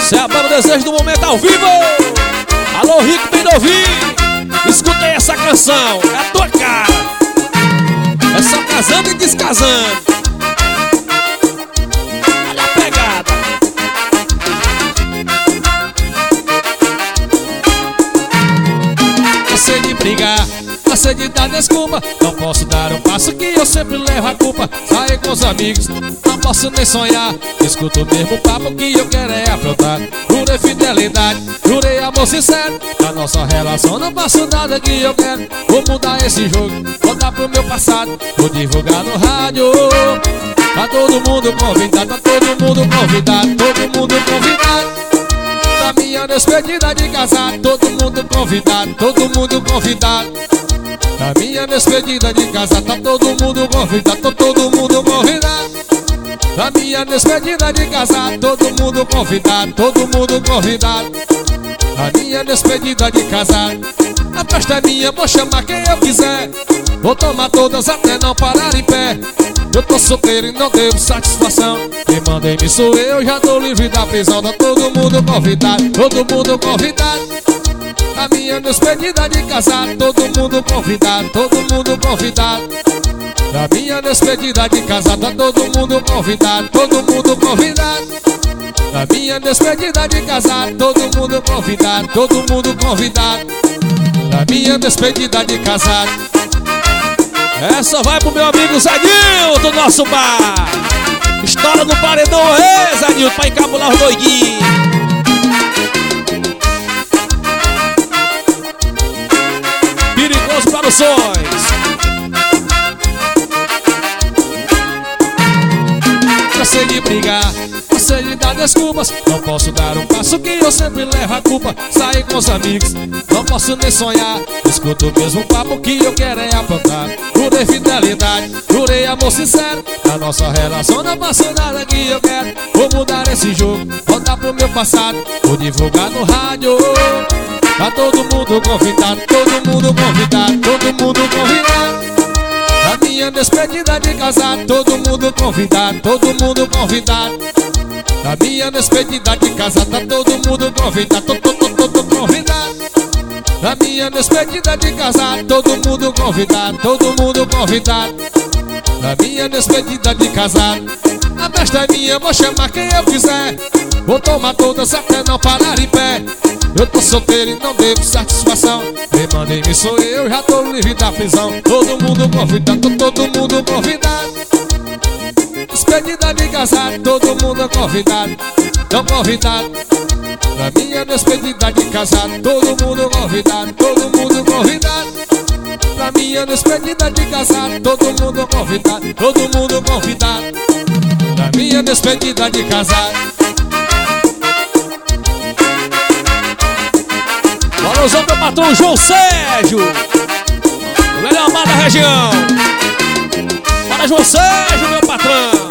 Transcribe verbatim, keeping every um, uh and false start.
Essa é a banda Desejo do Momento ao vivo. Alô, Rico bem novinho, escuta aí essa canção, é a tua cara. É só casando e descasando. Olha a pegada. Cansei de brigar, cansei de dar desculpa. Não posso dar um passo que eu sempre levo a culpa. Sair com os amigos, não posso nem sonhar. Escuto o mesmo papo que eu quero é afrontar. Jurei fidelidade, jurei amor sincero. Na nossa relação não passo nada que eu quero. Vou mudar esse jogo, voltar pro meu passado. Vou divulgar no rádio. Tá todo mundo convidado, tá todo mundo convidado, todo mundo convidado. Da minha despedida de casar, todo mundo convidado, todo mundo convidado. Da minha despedida de casar, tá todo mundo convidado, tá todo mundo convidado. Da minha despedida de casar, todo mundo convidado, todo mundo convidado. Da minha despedida de casar, a festa é minha, vou chamar quem eu quiser. Vou tomar todas até não parar em pé. Eu tô solteiro e não devo satisfação. Quem manda em mim sou eu, já tô livre da prisão. Tá todo mundo convidado, todo mundo convidado. A minha despedida de casar, todo mundo convidado, todo mundo convidado. Da minha despedida de casar, tá todo mundo convidado, todo mundo convidado. Da minha despedida de casar, todo mundo convidado, todo mundo convidado. Da minha despedida de casar. Essa vai pro meu amigo Zedinho do nosso bar. História do paredão, ei Zedinho, pra encabular os doidinhos. Perigoso Produções. Cansei de brigar, cansei de dar desculpas. Não posso dar um passo que eu sempre levo a culpa. Sair com os amigos, não posso nem sonhar. Escuto o mesmo papo que eu quero é aprontar. Jurei fidelidade, jurei amor sincero. Na nossa relação não passo nada que eu quero. Vou mudar esse jogo, voltar pro meu passado. Vou divulgar no rádio. Tá todo mundo convidado, todo mundo convidado, todo mundo convidado. Da minha despedida de casar, todo mundo convidado, todo mundo convidado. Da minha despedida de casar, tá todo mundo convidado, todo, todo, todo convidado. Da minha despedida de casar, todo mundo convidado, todo mundo convidado. Da minha despedida de casar, a festa é minha, vou chamar quem eu quiser. Vou tomar todas até não parar em pé. Eu tô solteiro e não devo satisfação. Quem manda em mim sou eu, já tô livre da prisão. Todo mundo convidado, todo mundo convidado. Despedida de casar, todo mundo convidado, tão convidado. Da minha despedida de casar, todo mundo convidado, todo mundo convidado. Da minha despedida de casar, todo mundo convidado, todo mundo convidado. Da minha despedida de casar. Valorzão meu patrão João Sérgio, o melhor mar da região. Para João Sérgio, meu patrão.